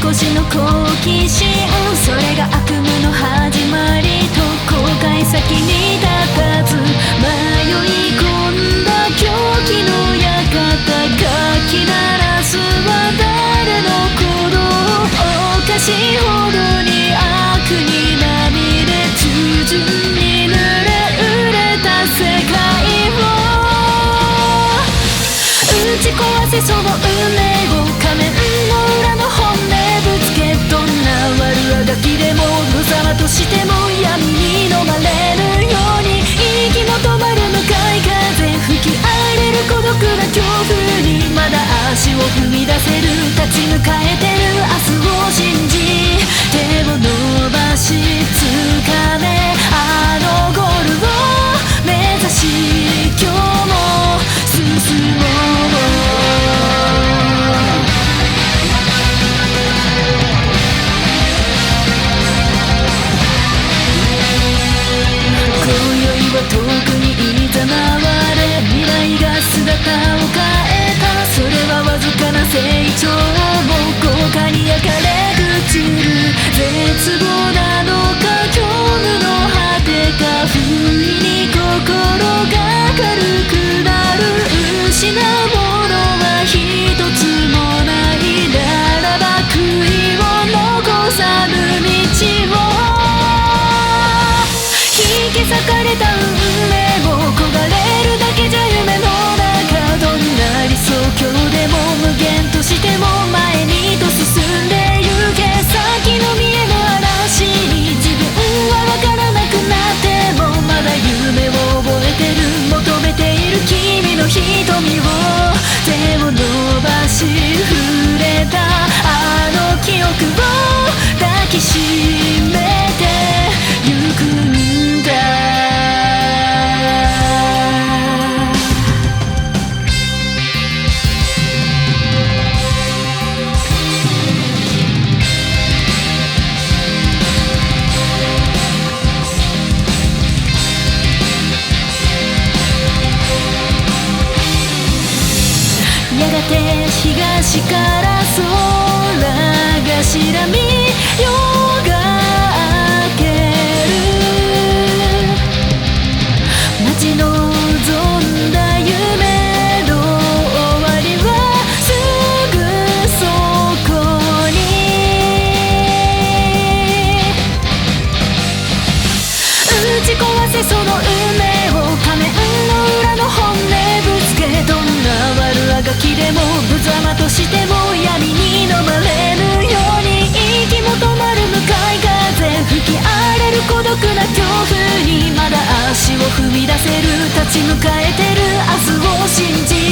越しの好奇心、それが悪夢の始まりと後悔先に立たず迷い込んだ狂気の館、楽器鳴らすは誰の鼓動、おかしいほどに悪にまみれ従順に濡れ売れた世界を打ち壊せその運命を仮面の裏の本音ぶつけ、どんな悪あがきでも無様としても闇に飲まれるように息も止まる向かい風吹き荒れる孤独な恐怖にまだ足を踏み出せる、立ち向かえてる明日を信じ手を伸ばし掴めあのゴールを目指し今日も進もう。遠くにいざなわれ未来が姿を変えた、それはわずかな成長も豪華に焼かれ朽ちる絶望なのか虚無の果てか不意に心が軽くなる、失うものは一つもないならば悔いを残さぬ道を引き裂かれた運命も焦がれるだけじゃ夢の中、どんな理想郷でも無限としても前にと進んでゆけ、先の見えぬ嵐に自分は分からなくなってもまだ夢を覚えてる、求めている君の瞳を手を伸ばし触れたあの記憶を抱きしめてゆくんだ。やがて東から空が白み夜が明ける、待ち望んだ夢の終わりはすぐそこに、打ち壊せその運命を仮面の裏の本音ぶつけ、どんな悪あがきでも無様としても闇に飲まれるように息も止まる向かい風吹き荒れる孤独な恐怖にまだ足を踏み出せる、立ち向かえてる明日を信じ